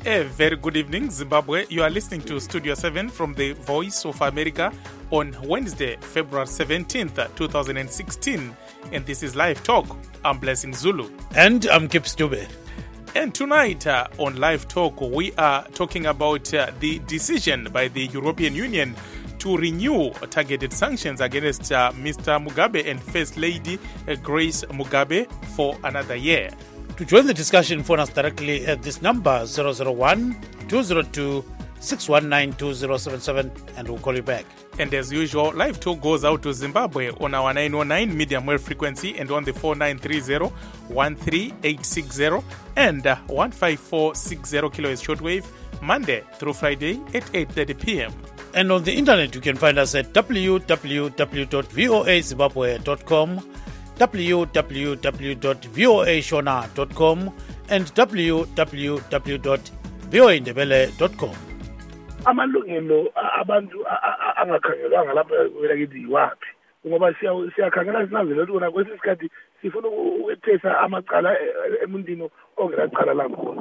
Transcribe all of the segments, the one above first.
A very good evening, Zimbabwe. You are listening to Studio 7 from the Voice of America on Wednesday, February 17th, 2016. And this is Live Talk. I'm Blessing Zulu. And I'm Kip Stube. And tonight on Live Talk, we are talking about the decision by the European Union to renew targeted sanctions against Mr. Mugabe and First Lady Grace Mugabe for another year. To join the discussion, phone us directly at this number 001-202-619-2077 and we'll call you back. And as usual, Live Talk goes out to Zimbabwe on our 909 medium wave frequency and on the 4930-13860 and 15460 kHz shortwave, Monday through Friday at 8:30 p.m. And on the internet, you can find us at www.voazimbabwe.com, www.voashona.com, and www.voaindebele.com. Amalungelo abantu angakhangelwanga lapha kwelakithi yiwaphi ngoba siyakhangela sinanzela ukuthi kona kwesinye isikhathi sifuna ukwethesa amacala emuntini ongelacala lakhona.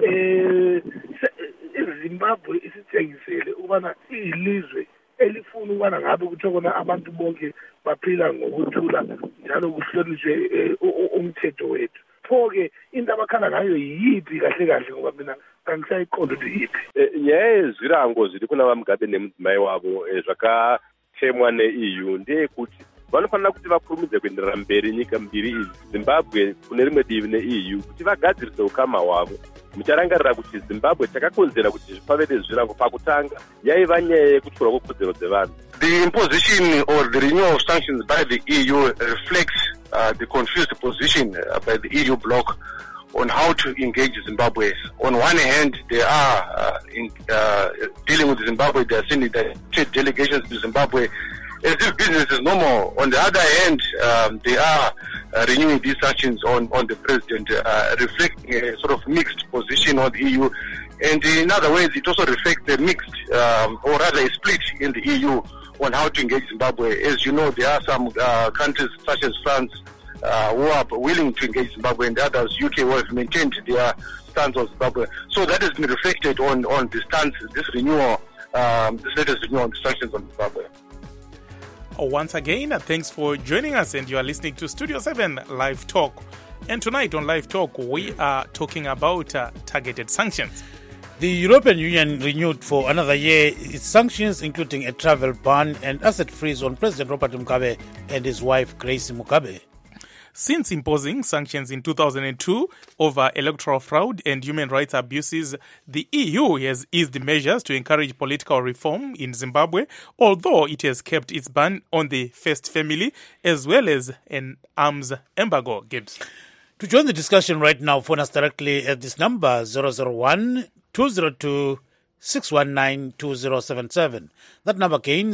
iZimbabwe isithengisele ukubana iyilizwe elifuna ukubana ngabe kuthiwa kona abantu bonke baphila ngokuthula njalo kuhlonishwe umthetho wethu. Pho-ke into abakhala ngayo yiphi kahle kahle ngoba mina kangisayiqondi ukuthi yiphi. Zvirango zviri kuna vaMugabe nemudzimai wavo zvakatemwa neEU ndeyekuti vanofanira kuti vakurumidze kuenderera mberi nyika mbiri idzi, Zimbabwe kune rimwe divi neEU, kuti vagadzirise ukama hwavo. Mucharangarira kuti Zimbabwe chakakonzera kuti zvipave nezvirango pakutanga yaiva nyaya yekutyorwa kwekodzero dzevanhu. The imposition or the renewal of sanctions by the EU reflects the confused position by the EU bloc on how to engage Zimbabwe. On one hand, they are dealing with Zimbabwe, they are sending the trade delegations to Zimbabwe as if business is normal. On the other hand, they are renewing these sanctions on the president, reflecting a sort of mixed position on the EU. And in other ways, it also reflects a mixed, or rather a split in the EU on how to engage Zimbabwe. As you know, there are some countries such as France who are willing to engage Zimbabwe, and others, UK, who have maintained their stance on Zimbabwe. So that has been reflected on the stance, this renewal, this latest renewal on the sanctions on Zimbabwe. Once again, thanks for joining us, and you are listening to Studio 7 Live Talk. And tonight on Live Talk, we are talking about targeted sanctions. The European Union renewed for another year its sanctions, including a travel ban and asset freeze on President Robert Mugabe and his wife Grace Mugabe. Since imposing sanctions in 2002 over electoral fraud and human rights abuses, the EU has eased measures to encourage political reform in Zimbabwe, although it has kept its ban on the First Family as well as an arms embargo. Gibbs. To join the discussion right now, phone us directly at this number 001-202-619-2077. That number again,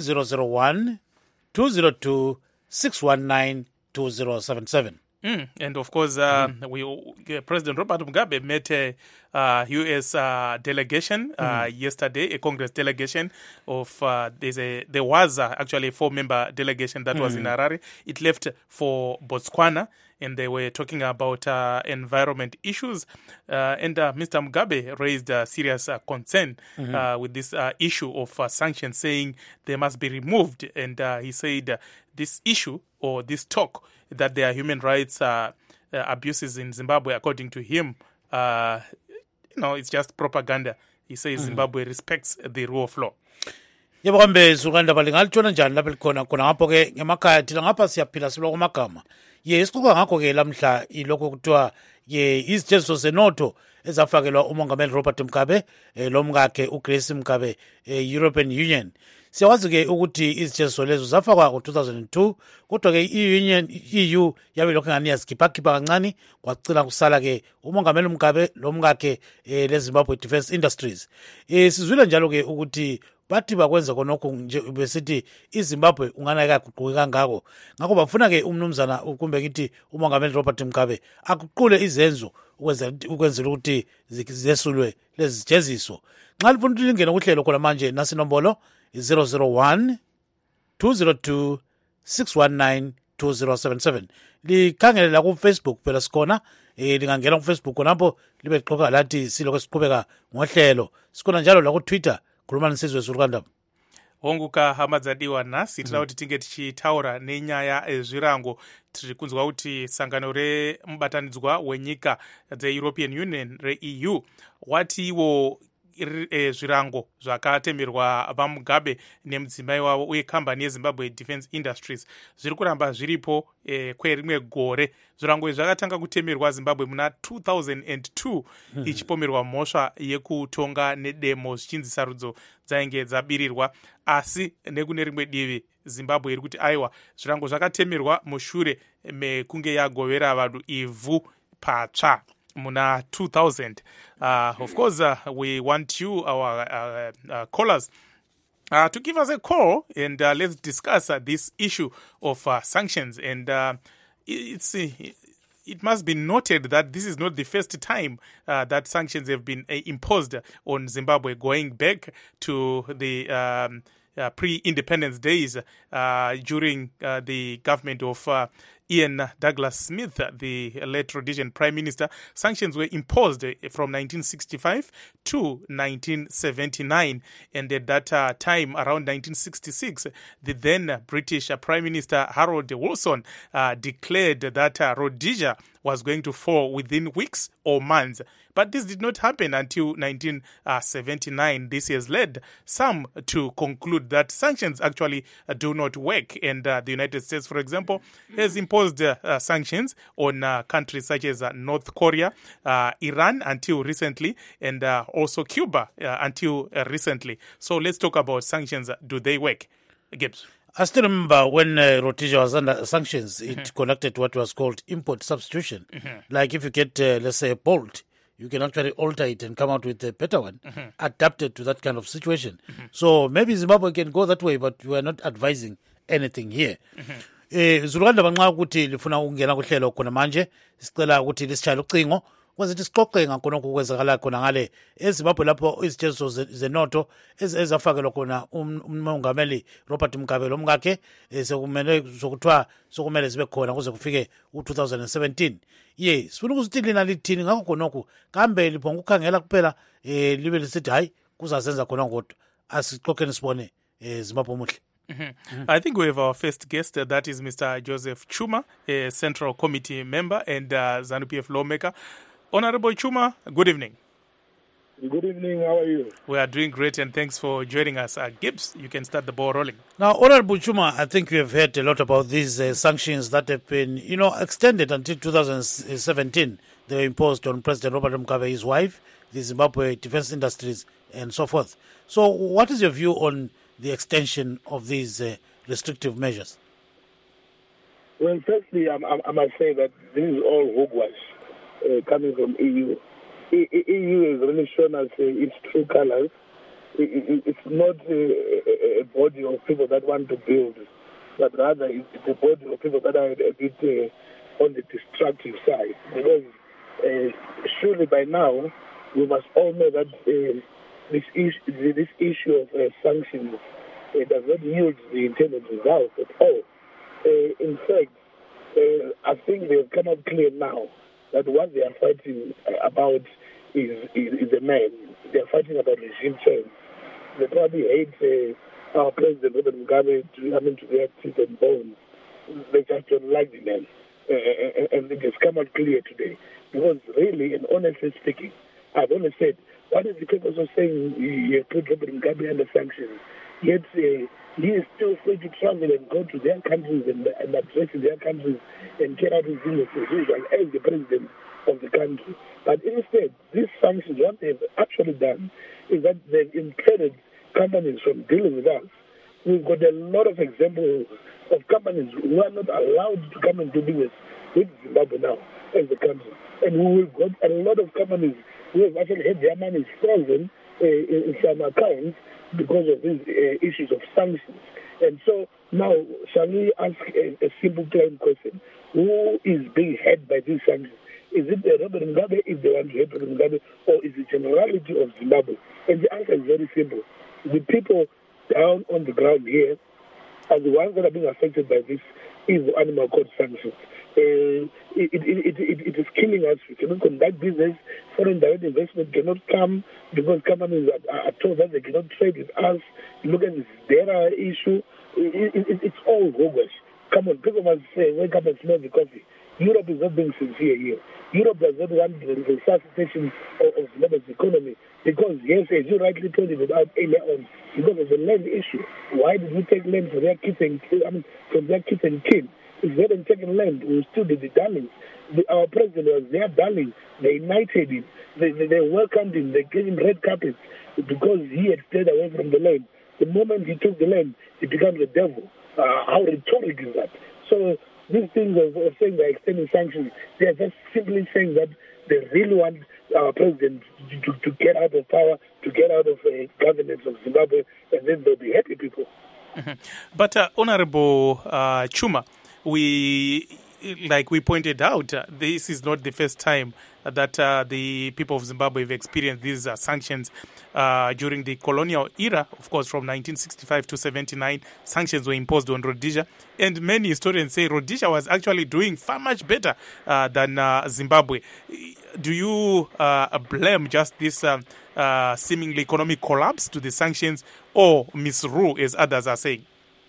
001-202-619-2077. And of course, President Robert Mugabe met a U.S. delegation yesterday, a Congress delegation of there was actually a 4-member delegation that was in Harare. It left for Botswana, and they were talking about environment issues. And Mr. Mugabe raised serious concern with this issue of sanctions, saying they must be removed. And he said this issue or this talk that there are human rights abuses in Zimbabwe, according to him, it's just propaganda. He says Zimbabwe respects the rule of law. Yebo kambe zukanda balingalitshona njani lapha likhona khona ngapho ke ngemakhaya thina ngapha siyaphila siloko amagama. Sixoxa ngakho ke lamhla ilokho kuthiwa izitsheziso zenotho ezafakelwa umongameli Robert Mugabe lomkakhe uGrace Mugabe European Union. Siyawazi ke ukuthi izitsheziso lezo zafakwa ngo-2002 kodwa ke EU yabe lokho ngani yazikhipha kancane kwacina kusala ke umongameli Mugabe lomkakhe leZimbabwe Defence Industries. Sizwile njalo ke ukuthi bathi bakwenza konokho nje besithi iZimbabwe ungana kaguquki kangako ngakho bafuna ke umnumzana kumbe ngithi umongameli Robert Mugabe akuqule izenzo ukwenzela ukuthi zizesulwe lezi zijeziso. Nxa lifuna ukuthi lingene kuhlelo khona manje nasinombolo 001 202 619 082 likhangele la ku-Facebook phela sikhona lingangena ku-Facebook khonapho libe liqoka lathi silokho siqhubeka ngohlelo sikhona njalo la ku-Twitter khuluma nisizwe zurukandaba honguka hama dzadiwa nhasi tinoda kuti tinge tichitaura nenyaya ezvirango tiri kunzwa kuti sangano remubatanidzwa wenyika dzeeuropean union reeu wati iwo zvirango zvakatemerwa vamugabe nemudzimai wavo uye kambani yezimbabwe defense industries zviri kuramba zviripo kwerimwe gore. Zvirango izvi zvakatanga kutemerwa zimbabwe muna 2002 ichipomerwa mhosva yekutonga nedemo zvichinzi sarudzo dzainge dzabirirwa, asi nekune rimwe divi zimbabwe iri kuti aiwa zvirango zvakatemerwa mushure mekunge yagovera vanhu ivhu patsva muna 2000. Of course, we want you, our callers, to give us a call and let's discuss this issue of sanctions. And it must be noted that this is not the first time that sanctions have been imposed on Zimbabwe, going back to the pre-independence days during the government of Ian Douglas Smith, the late Rhodesian Prime Minister. Sanctions were imposed from 1965 to 1979, and at that time, around 1966, the then British Prime Minister Harold Wilson declared that Rhodesia was going to fall within weeks or months. But this did not happen until 1979. This has led some to conclude that sanctions actually do not work. And the United States, for example, has imposed sanctions on countries such as North Korea, Iran until recently, and also Cuba until recently. So let's talk about sanctions. Do they work? Gibbs. I still remember when Rhodesia was under sanctions, it conducted what was called import substitution. Like if you get, let's say, a bolt, you can actually alter it and come out with a better one, adapted to that kind of situation. So maybe Zimbabwe can go that way, but we are not advising anything here. Zulukanda banxa ukuthi lifuna ukungena kuhlelo khona manje sicela ukuthi lisitshayele ucingo kwenze ukuthi sixoxe ngakhonokho kwenzakala khona ngale eZimbabwe lapho izitshezo zenotho ezafakelwa khona umongameli Robert Mugabe lomkakhe sekumele zokuthiwa sokumele zibe khona kuze kufike u-2017. Sifuna ukuthi lina lithini ngakho khonokho kambe liphonga ukukhangela kuphela libe lisithi hayi kuzazenza khona ngodwa asixoxeni sibone Zimbabwe muhle. I think we have our first guest. That is Mr. Joseph Chuma, a Central Committee member and ZANU-PF lawmaker. Honorable Chuma, good evening. Good evening. How are you? We are doing great, and thanks for joining us. Gibbs, you can start the ball rolling. Now, Honorable Chuma, I think you have heard a lot about these sanctions that have been, extended until 2017. They were imposed on President Robert Mugabe, his wife, the Zimbabwe Defense Industries, and so forth. So what is your view on the extension of these restrictive measures? Well, firstly, I must say that this is all hogwash coming from EU. EU has really shown us its true colors. It's not a body of people that want to build, but rather it's a body of people that are a bit on the destructive side. Because surely by now, we must all know that this issue of sanctions does not yield the intended results at all. In fact, I think they've come out clear now that what they are fighting about is a man. They are fighting about regime change. They probably hate our President Robert Mugabe to their teeth and bones. They just don't like the man. And it has come out clear today. Because really, and honestly speaking, I've always said, what is the purpose of saying you put Robert Mugabe under sanctions? Yet he is still free to travel and go to their countries and address their countries and carry out his business as usual as the president of the country. But instead, these sanctions, what they've actually done is that they've impeded companies from dealing with us. We've got a lot of examples of companies who are not allowed to come and do business with Zimbabwe now as a country. And we've got a lot of companies who have actually had their money frozen in some accounts because of these issues of sanctions. And so now, shall we ask a simple plain question? Who is being hurt by these sanctions? Is it Robert Mugabe if they want to hurt Robert Mugabe, or is it the generality of Zimbabwe? And the answer is very simple. The people down on the ground here are the ones that are being affected by this is the animal code sanctions. It is killing us. We cannot conduct business. Foreign direct investment cannot come because companies are told that they cannot trade with us. Look at this DERA issue. It's all hogwash. Come on, people must say, wake up and smell the coffee. Europe is not being sincere here. Europe does not want the resuscitation of Zimbabwe's economy because, yes, as you rightly pointed out earlier on, because of the land issue. Why did we take land for their kids and from their kids and kin? If they hadn't taken land, we would still be the darlings. Our president was their darling. They knighted him. They welcomed him. They gave him red carpets because he had stayed away from the land. The moment he took the land, he becomes the devil. How rhetoric is that? So these things of saying they're extending sanctions, they're just simply saying that they really want our president to get out of power, to get out of governance of Zimbabwe, and then they'll be happy people. Mm-hmm. But Honorable Chuma, like we pointed out, this is not the first time that the people of Zimbabwe have experienced these sanctions. During the colonial era, of course, from 1965 to 79, sanctions were imposed on Rhodesia. And many historians say Rhodesia was actually doing far much better than Zimbabwe. Do you blame just this seemingly economic collapse to the sanctions or misrule, as others are saying?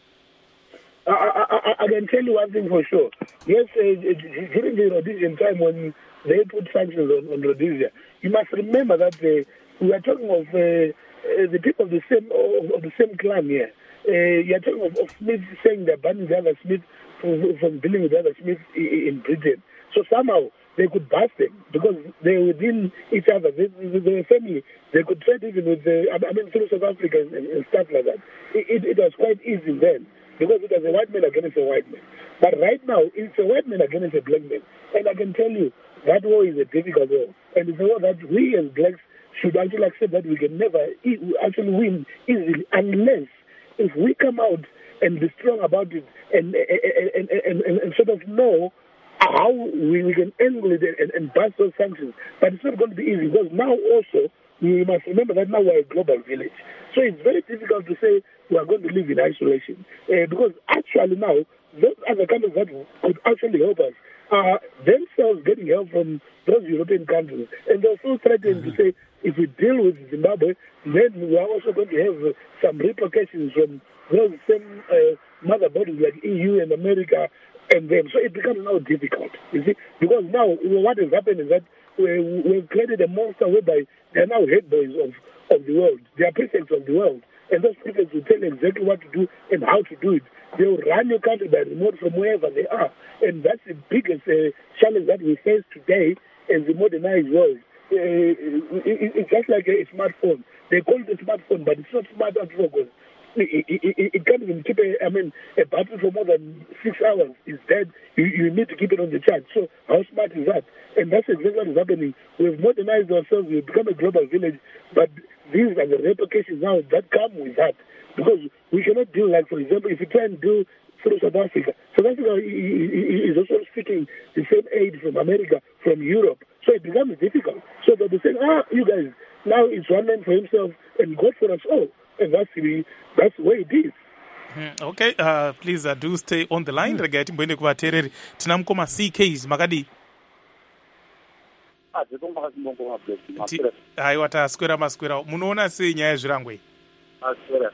I can tell you one thing for sure. Yes, during the Rhodesian time when they put sanctions on Rhodesia, you must remember that we are talking of the people of the same clan here. You are talking of Smith saying they're banning the other Smith from dealing with the other Smith in Britain. So somehow they could bust them because they were within each other. They were family. They could trade even with through South Africa and stuff like that. It was quite easy then, because it was a white man against a white man. But right now, it's a white man against a black man. And I can tell you, that war is a difficult war. And it's a war that we as blacks should actually accept that we can never actually win easily unless if we come out and be strong about it and sort of know how we can angle it and bust those sanctions. But it's not going to be easy because now also we must remember that now we're a global village. So it's very difficult to say we are going to live in isolation because actually now those other countries that could actually help us are themselves getting help from those European countries. And they're so threatening to say if we deal with Zimbabwe, then we are also going to have some repercussions from those same mother bodies like EU and America and them. So it becomes now difficult, you see, because now what has happened is that we've created a monster whereby they are now head boys of the world. They are prefects of the world. And those prefects will tell you exactly what to do and how to do it. They will run your country by remote from wherever they are. And that's the biggest challenge that we face today in the modernized world. It's just like a smartphone. They call it a smartphone, but it's not smart at all because it can't even keep a battery for more than 6 hours. It's dead. You need to keep it on the charge. So how smart is that? And that's exactly what is happening. We've modernized ourselves. We've become a global village. But these are the repercussions now that come with that. Because we cannot do, like, for example, if you try and do through South Africa is also seeking the same aid from America, from Europe. So it becomes difficult. So they'll be saying, you guys, now it's one man for himself and God for us all. And that's the way it is. Okay, please do stay on the line. Regati mbwende kuvateereri. Tina mukoma CKs makadi. Aiwa taswera maswera. Munoona sei nyaya zvirangwe? Maswera.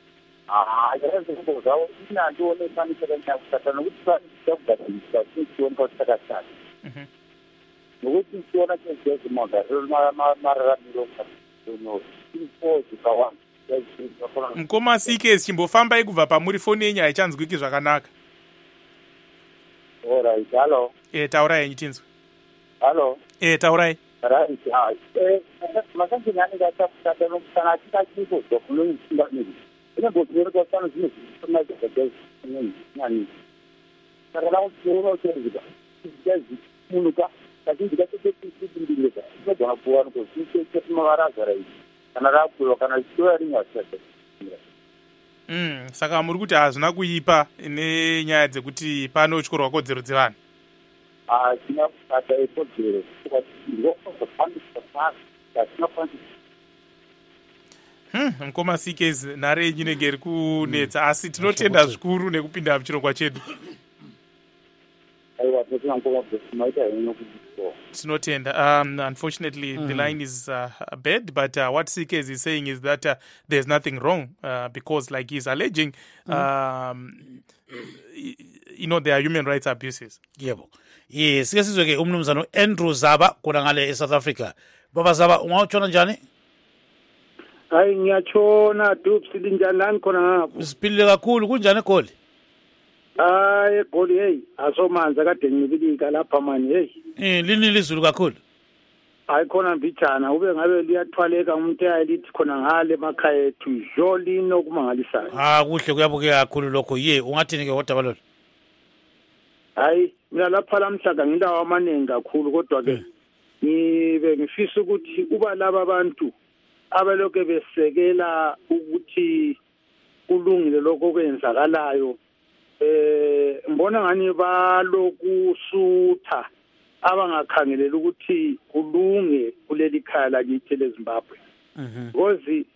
Mukoma CKs chimbofambai kubva pamuri foni yenyu haichanzwiki zvakanaka. Alright, hello. Taurai yenyu tinzwe. Hello. Taurai. Right. Masanjeni anenge achakutata nokusana achikachipo dokunoisingamiri. Ine botoro kwasana zvino zvinomaizagaznyani. Saka nakuchiona uchenzika. Chichazi munuka. Kazhinji kachotetindindireka. Inogona kuwa nokuzvichetemavaraza raiti. Kana rakuiwa kana chitora rimwe asata. Saka muri kuti hazvina kuipa nenyaya dzekuti pano chikoro kodzero dzevanhu. Tina kutata ekodzero ndokuzofambisa pasi yatinokwanisa. Mukoma CKs nhare yenyu inenge iri kunetsa asi tinotenda zvikuru nekupinda muchirongwa chedu. Sinotenda. Unfortunately, the line is bad, but what CKZ is saying is that there's nothing wrong because, like he's alleging, there are human rights abuses. Yebo. Yes, sizwe ke umnumzana Andrew Zaba khona ngale eSouth Africa. Baba Zaba ungawutshona njani? Hayi ngiyatshona Dubs linjani lani khona ngapho? Siphilile kakhulu kunjani eGoli? Hayi eGoli hey asomanzi kade ngibilika lapha manje hey. Lini lizulu kakhulu? Hayi khona mbijana ube ngabe liyathwaleka umuntu ayalithi khona ngale emakhaya ethu jolino kumangalisayo. Kuhle kuyabukeka kakhulu lokho. Ungathini ke kodwa balolo? Hayi mina lapha lamhla ngindawo amaningi kakhulu kodwa ke ngibe ngifisa ukuthi uba laba abantu abaloke besekela ukuthi kulungile lokho kwenzakalayo mbona ngani balokusutha abangakhangelela ukuthi kulunge kuleli khaya lakithi leZimbabwe because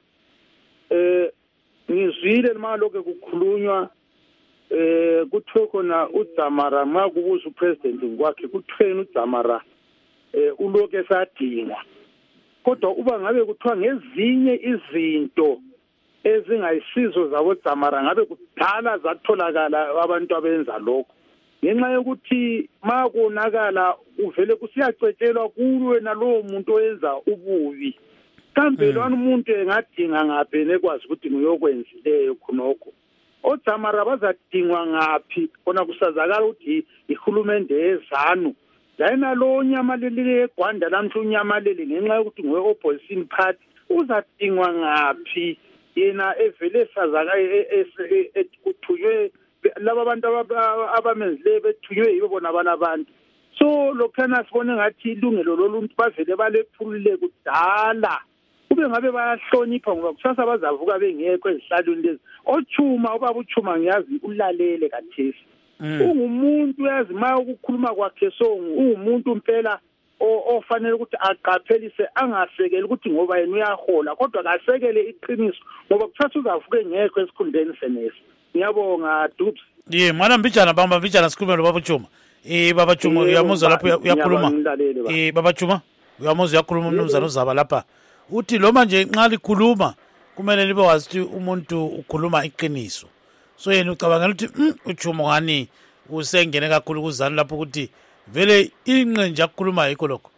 ngizwile maloke kukhulunywa kuthiwe khona uDzamara makubuza upresident ngokwakhe kuthweni uDzamara uloke esadingwa kodwa uba ngabe kuthiwa ngezinye izinto ezingayisizo zabo Dzamara ngabe kudala zatholakala abantu abenza lokho ngenxa yokuthi makonakala uvele kusiyacetshelwa kuwe nalowo muntu oyenza ububi kambe lwana umuntu engadinga ngaphi nekwazi ukuthi ngiyokwenzileyo khonokho oDzamara bazadingwa ngaphi kona kusazakala ukuthi ihulumende yezanu yena lo nyamaleli eGwanda lamhla unyamaleli ngenxa yokuthi ngowe-opposition party uzadingwa ngaphi yena evele sazaka kuthunywe laba bantu abamenzileyo bethunywe yibo bona balabantu so lokhana sibone ngathi ilungelo loluntu bavele balephulile kudala kube ngabe bayahlonipha ngoba kusasa bazavuka bengekho ezihlalweni lezi ochuma ubaba uchuma ngiyazi ulalele kathesi ungumuntu uyazi ma ukukhuluma kwakhe so ungumuntu impela ofanele ukuthi aqaphelise angasekeli ukuthi ngoba yena uyahola kodwa kasekele iqiniso ngoba kusasa uzavuka engekho esikhundleni senesi ngiyabonga Dubs mwana mbijana bamba mbijana sikhulume lo baba Chuma baba Chuma uyamuzwa lapho uyakhuluma baba Chuma uyamuzwa uyakhuluma umnumzana uZaba lapha uthi lo manje nxa likhuluma kumele libe wazi ukuthi umuntu ukhuluma iqiniso so yena ucabangela ukuthi uChuma ngani usengene kakhulu kuzana lapho ukuthi vele inqenje akukhuluma yikho lokho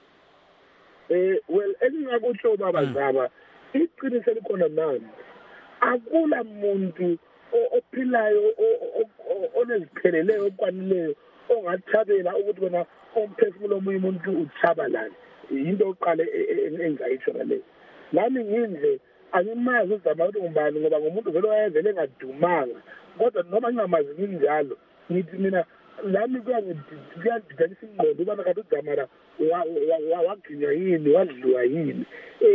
well engingakutsho baba Zaba iqiniso likhona nami akula muntu ophilayo onezipheleleyo okwanileyo ongathabela ukuthi bona umphefumulo omunye umuntu utshabalale into oqale engayitsho ngale nami nginje angimazi uZama ukuthi ngubani ngoba ngomuntu vele wayevele engadumanga kodwa noma ngingamazi njalo ngithi mina lami kuyandidanisa ingqondo ubana kanti uDzamara waginywa yini wadliwa yini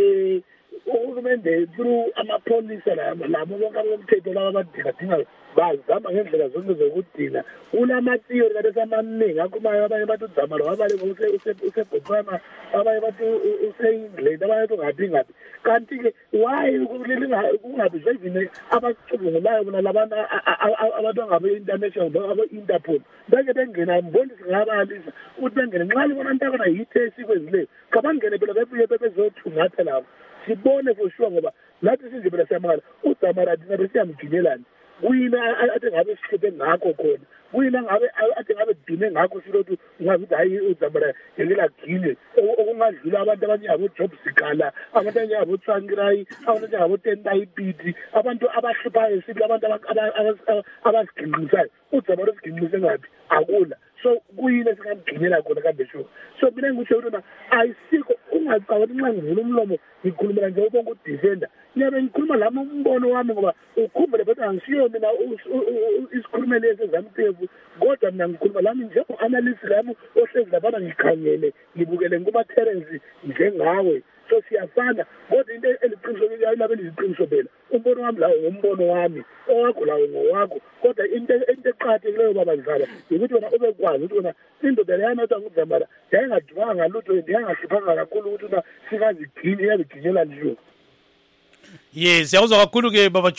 uhulumende through amapholisa labo bonke abomthetho laba abadingadinga bazama ngendlela zonke zokudina kulamathiyori kade samaningi akhumayo abanye bathi uDzamara wabale usebotswana abanye bathi use-England abanye bathi ngaphi kanti-ke why kungabi zvevine abacubungulayo bona labantu abantu angabe-international abo-interpol beke bengena mbonisi ngabalisa ukuthi bengene nxa libona nto abona yithi esikwenzileyo kabangene phela bebuye bebezothungatha labo sibone for sure ngoba lathi sinje phela siyamangala uDzamara thina besiyamginelani kuyina ade ngabe sihluphe ngakho khona kuyina ngabe ade ngabe dine ngakho silothi ngabe hayi uDzamara ngelagile okungadlula abantu abanye abo-Job Sikala abantu abanye abo-Tsangirai abantu abo-Tendai Piti abantu abahluphayo sithi abantu abasiginqisayo uDzamara usiginqise ngaphi akula so kuyini esingamginela khona kambe sho so mina ngikutsho ukuthi ayisikho ungacabani nxa ngivula umlomo ngikhulumela nje ubonke udefender ngiyabe ngikhuluma lami umbono wami ngoba ukhumbule but angisiyo mina isikhulume lesi ezamtevu kodwa mina ngikhuluma lami njengo-analyst lami ohlezi laphana ngikhangele ngibukele kuma-terrensi njengawe so siyafana kodwa into eliqiniso labe liziqiniso phela umbono wami lawo ngombono wami owakho lawo ngowakho kodwa into eqakathekileyo baba Zaba yikuthi wena ubekwazi ukuthi wena indoda leyana othi nguDzamara yayingadumanga lutho yayingahluphanga kakhulu ukuthi wena singazigcini yaziginyela nje yes siyakuzwa kakhulu ke baba Chuma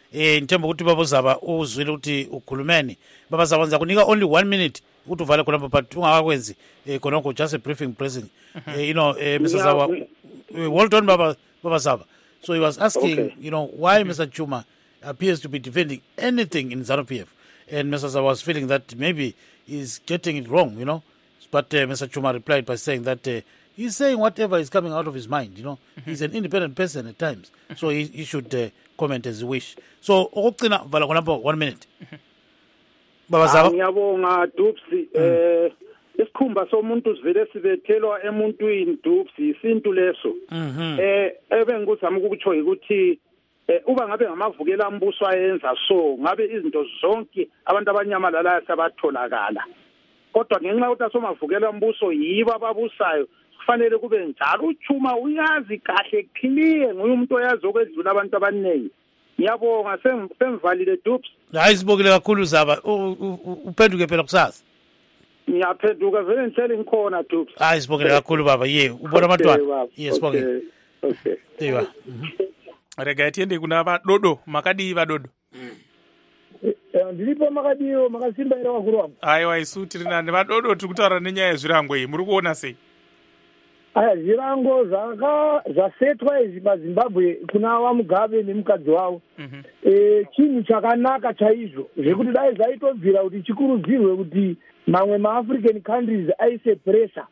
ngithemba ukuthi baba Zaba uzwile ukuthi ukhulumeni. Baba Zaba ngiza kunika only 1 minute ukuthi uvale khonapho but ungakakwenzi khonokho just a briefing pressing. Mr. Zaba, well done Baba Zaba. So he was asking, why Mr. Chuma appears to be defending anything in ZANU-PF, and Mr. Zaba was feeling that maybe he's getting it wrong, But Mr. Chuma replied by saying that he's saying whatever is coming out of his mind, He's an independent person at times, so he should comment as he wish. So, okugcina vala khonapho 1 minute. Baba Zaba. Ngiyabonga Dupsi. Isikhumba somuntu sivele sibethelwa emuntwini Dupsi isintu leso. Ebengikuzama ukukutsho ukuthi uba ngabe ngamavukela ambuso ayenza so ngabe izinto zonke abantu abanyamalala sabatholakala. Kodwa ngenxa yokuthi asomavukela ambuso yibo ababusayo kufanele kube njalo. uChuma uyazi kahle clear nguye umuntu oyazi okwedlula abantu abaningi. Ngiyabonga semvalile Dupsi. Hayi sibokile kakhulu Zaba. Uphenduke phela kusasa. Ngiyaphenduka vele ngitshela ngikhona Dupsi. Hayi sibokile kakhulu baba. Ubona abantwana. Sibokile. Okay. Ewa. Rega tiende kuna vadodo makadi vadodo. Ndilipo makadiyo makasimba ira wakuru wangu. Aiwa isu tiri nani vadodo tikutaura nenyaya yezvirango iyi muri kuona sei? Aya zvirango zvasetwa izvi paZimbabwe kuna vaMugabe nemukadzi wavo. Chinhu chakanaka chaizvo zvekuti dai zvaitobvira kuti chikurudzirwe kuti mamwe maAfrican countries aise pressure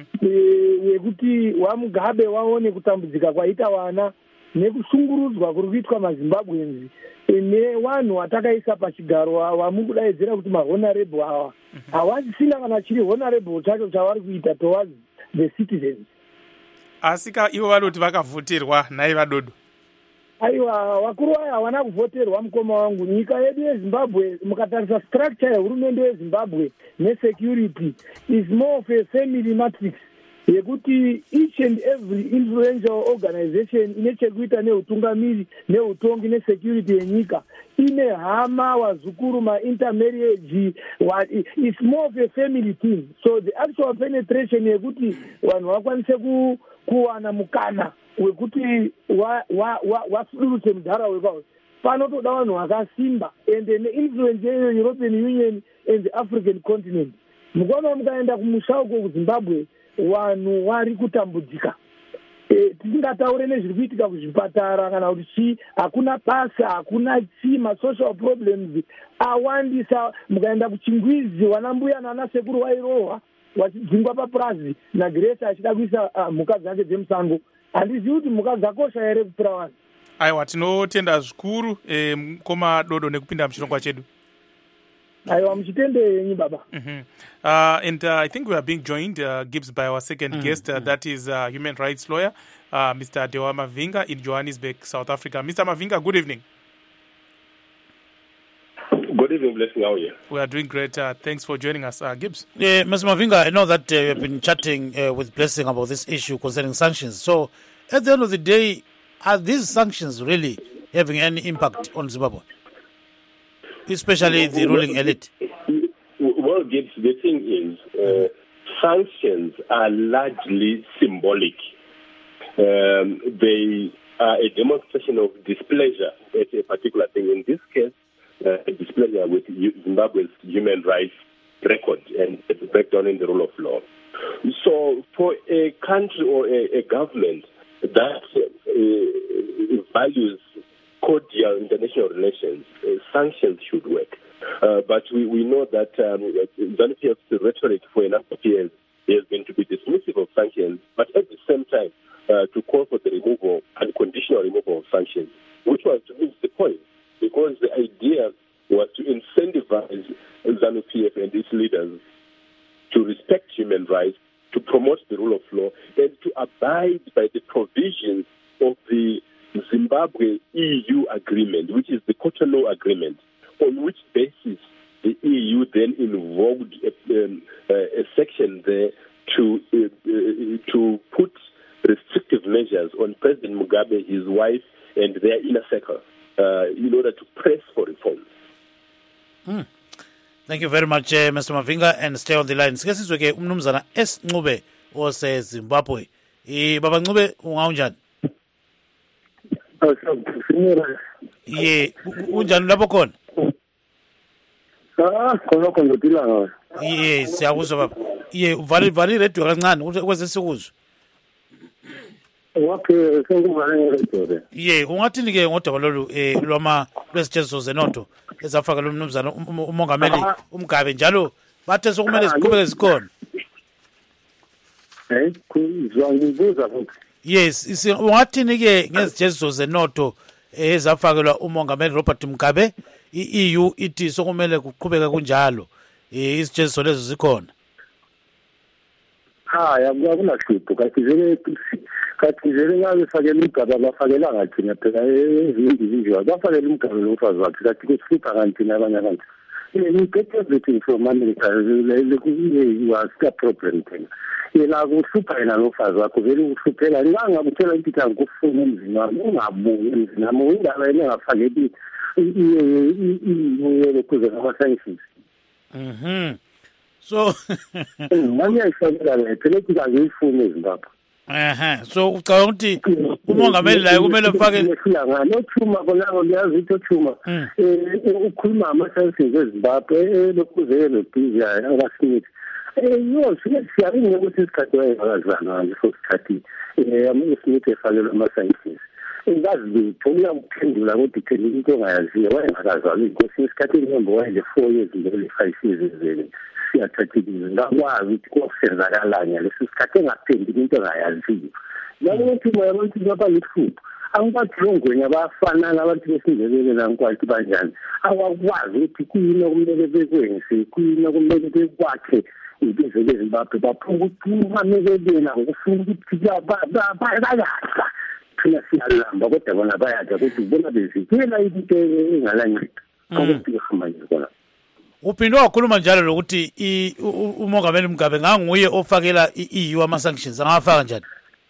wekuti vaMugabe vaone kutambudzika kwaita vana nekushungurudzwa kuri kuitwa maZimbabweans nevanhu vatakaisa pachigaro vamukudaidzira kuti mahonorable ava havasisina kana chiri honorable chacho chavari kuita towards the citizens. Asika ivo vanoti vakavhoterwa nai vadodo. Aiwa vakuru vaya havana kuvhoterwa mukoma wangu. Nyika yedu yeZimbabwe mukatarisa structure yehurumende yeZimbabwe nesecurity is more of a family matrix yekuti each and every influential organization ine chekuita neutungamiri neutongi nesecurity yenyika ine hama wazukuru intermarriage it's more of a family thing. So the actual penetration yekuti vanhu vakwanise kuwana mukana wekuti wasudurutse mudhara wepao panotoda vanhu vakasimba ende neinfluence yeEuropean Union and the African continent. Mukaona mukaenda kumusha uko kuZimbabwe vanhu vari kutambudzika. Tisingataure nezviri kuitika kuzvipatara kana kuti hakuna basa hakuna social problems awandisa. Mukaenda kuChingwizi wanambuya nanasekuru vairohwa vachidzingwa papurazi naGrace achida kuisa mhuka dzake dzemusango. Handizivi kuti mhuka dzakosha here kupira vanhu. Aiwa tinotenda zvikuru mukoma dodo nekupinda muchirongwa chedu. Aiwa muchitende yenyu baba. And I think we are being joined, Gibbs, by our second guest, that is human rights lawyer, Mr. Dewa Mavinga in Johannesburg, South Africa. Mr. Mavinga, good evening. Good evening, Blessing. How are you? We are doing great. Thanks for joining us, Gibbs. Mr. Mavinga, I know that we have been chatting with Blessing about this issue concerning sanctions. So, at the end of the day, are these sanctions really having any impact on Zimbabwe? Especially the ruling elite? Well, Gibbs, the thing is, sanctions are largely symbolic. They are a demonstration of displeasure at a particular thing. In this case, a displeasure with Zimbabwe's human rights record and the breakdown in the rule of law. So for a country or a government that values cordial international relations, sanctions should work. But we know that ZANU-PF's rhetoric for a number of years has been to be dismissive of sanctions, but at the same time to call for the removal, unconditional removal of sanctions, which was to miss the point, because the idea was to incentivize ZANU-PF and its leaders to respect human rights, to promote the rule of law, and to abide by the provisions of the Zimbabwe-EU agreement, which is the Cotonou Agreement, on which basis the EU then invoked a section there to put restrictive measures on President Mugabe, his wife, and their inner circle in order to press for reforms. Thank you very much, Mr. Mavinga, and stay on the line. Sikesizwe umnumzana S Ncube ose Zimbabwe. Baba Ncube ungaunjani? ye unjani lapho khona khonokho ngiphila ngayo ye siyakuzwa baba ye uvale iredio kancane ukuze sikuzwe wakhe sengivale iredio ye ungathini ke ngodaba lolu lwesitsheziso zenotho ezafaka lo mnumzana umongameli uMgabe njalo bathe sokumele ziqhubeke zikhona kuzwangibuza futhi yes ungathini ke ngezitsheziso zenotho ezafakelwa umongameli Robert Mugabe i-EU ithi sokumele kuqhubeke kunjalo izitsheziso lezo zikhona akunahlupho kathi vele ngabe fakela umgaba abafakela ngathina phela ezindividual bafakela umgaba lomfazi wakhe kathi kusihlupha kanti abanye abantu we get everything from America you are still problem thina yena kuhlupha yena lomfazi wakho vele ukuhluphela ngangakutshela ukuthi angikufuni emzini wami ungabuyi emzini wami indaba yena engafakeli iyele kuze ngama-sanctions so manje ayifakela lethe lethi angiyifuni ezimbabwe so ucabanga ukuthi umongameli laye kumele mfake nothuma konako liyazi ukuthi othuma ukhuluma ngama-sanctions ezimbabwe lokuzeke lebhizi yayo akasinithi siyaringe ukuthi isikhathi wayevakazana ngaleso sikhathi usinithi efakelwe ama-sanctions ngazilutho uyakuphendula kodwa iphendula into ongayaziyo wayengakazalwa inkosi isikhathi enyembo wayele-4 years mbele 5 years ezele siyathathekile ngakwazi ukuthi kwakusenzakalani ngaleso sikhathi engaphendula into engayaziyo yakuthi moya abantu babalihlupho angibajongweni abafanana abantu besindebele nankwathi banjani awakwazi ukuthi kuyini okumele bekwenze kuyini okumele bekwakhe impilo lezimbabwe baphuma ukuthi umamekelena ngokufuna ukuthi bayadla thina siyalamba kodwa bona bayadla ukuthi bona bezikela into engalanceda ukuthi ihamba nje kona uphinde wakhuluma njalo lokuthi umongameli Mugabe nganguye ofakela i-EU ama-sanctions angafaka njani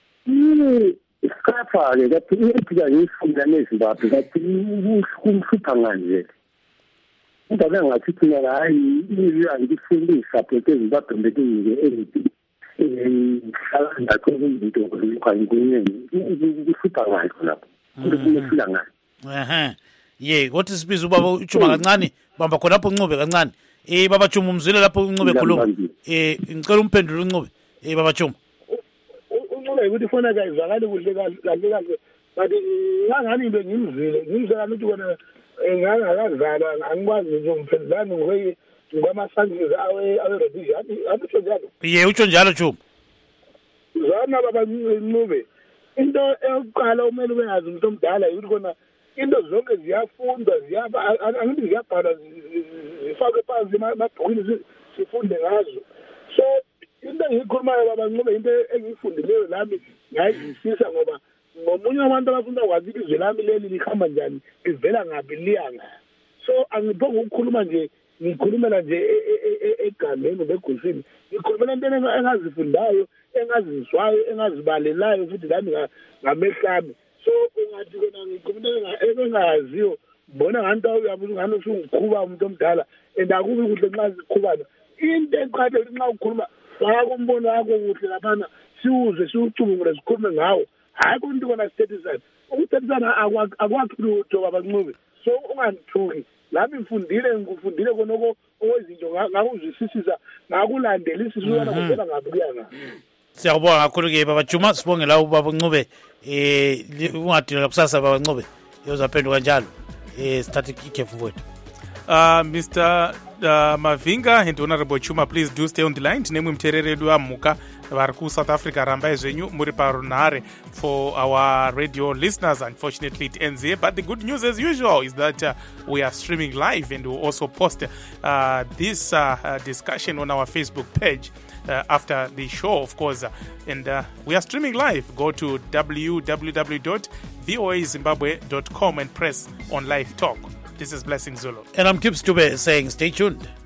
isikhafa-ke kathi iyephika ngiyifunda nezimbabwe kathi kumhlupha nganje indaba engathi thina hayi angifuni isapoti ezimbabwe bekunike anything ngihlala ndakho izinto kuhlupha ngayo lapho kumehlula ngayo ye kothi sibiza ubaba uJuma kancane bamba khonapho uncube kancane baba Juma umzwile lapho uncube khuluma ngicela umphendule uncube baba Juma uncube ukuthi fona kayizwakali kuhle kahle but ngangani into ngimzwela ukuthi kona engangakazala angikwazi nje umphendulani ngwama-sanctions awe-revision abutsho njalo ye utsho njalo Juma zwana baba Ncube into eyokuqala umele ubeyazi umuntu omdala ukuthi kona into zonke ziyafundwa angithi ziyabhalwa zifakwe phansi emabhukwini sifunde ngazo so into engiyikhulumayo baba Ncube into engiyifundileyo lami ngayizwisisa ngoba ngomunye wabantu abafunda kwazi ilizwe lami leli lihamba njani livela ngaphi liyanga so angiphonga ukukhuluma nje ngikhulumela nje egameni begusini ngikhulumela into engazifundayo engazizwayo engazibalelayo futhi lami ngamehlami so ungathi kona ngikhulumela engayaziyo mbona nganto uyabuza ngani usungiqhuba umuntu omdala and akubi kuhle nxa siqhubana into eqhathe ukuthi nxa ukhuluma ngako umbono wakho kuhle laphana siwuze siwucubungule sikhulume ngawo hayi kunto kona sithethisana ukuthethisana akwakhi lutho baba Ncube so ungangithuki lami ngifundile konoko okwezinto ngakuzwisisisa ngakulandela isizwana kuvela ngaphi kuyanga siyakubonga kakhulu-ke baba Juma sibonge la ubaba Ncube ungadinela kusasa baba Ncube yozaphenduka njalo sithathe ikhefu mfowethu Mr. Mavinga and Honorable Chuma, please do stay on the line. Tinemu mterere wa muka varku South Africa ramba ezvenyu muri parunare for our radio listeners. Unfortunately, it ends here. But the good news, as usual, is that we are streaming live and we'll also post this discussion on our Facebook page after the show, of course. And we are streaming live. Go to www.voazimbabwe.com and press on live talk. This is Blessing Zulu. And I'm Kip Stube saying stay tuned.